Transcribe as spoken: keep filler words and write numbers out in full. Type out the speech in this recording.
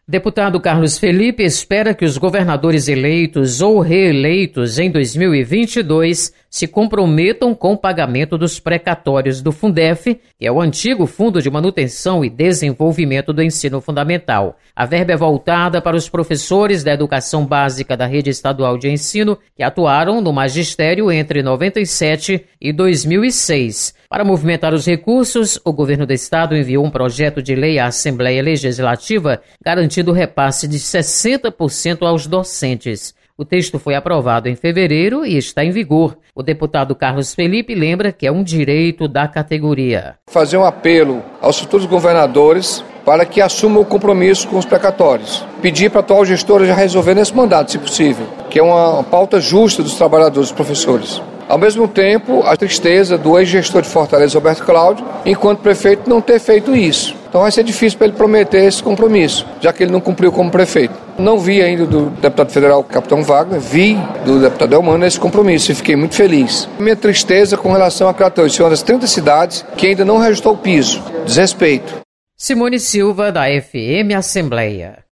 Deputado Carlos Felipe espera que os governadores eleitos ou reeleitos em dois mil e vinte e dois se comprometam com o pagamento dos precatórios do Fundef, que é o antigo Fundo de Manutenção e Desenvolvimento do Ensino Fundamental. A verba é voltada para os professores da educação básica da rede estadual de ensino que atuaram no magistério entre noventa e sete e dois mil e seis. Para movimentar os recursos, o governo do estado enviou um projeto de lei à Assembleia Legislativa garantindo o repasse de sessenta por cento aos docentes. O texto foi aprovado em fevereiro e está em vigor. O deputado Carlos Felipe lembra que é um direito da categoria. Fazer um apelo aos futuros governadores para que assumam o compromisso com os precatórios. Pedir para a atual gestora já resolver nesse mandato, se possível, que é uma pauta justa dos trabalhadores, dos professores. Ao mesmo tempo, a tristeza do ex-gestor de Fortaleza, Roberto Cláudio, enquanto prefeito, não ter feito isso. Então vai ser difícil para ele prometer esse compromisso, já que ele não cumpriu como prefeito. Não vi ainda do deputado federal Capitão Wagner, vi do deputado Elmano esse compromisso e fiquei muito feliz. Minha tristeza com relação a Crateús, uma das trinta cidades que ainda não reajustou o piso. Desrespeito. Simone Silva, da F M Assembleia.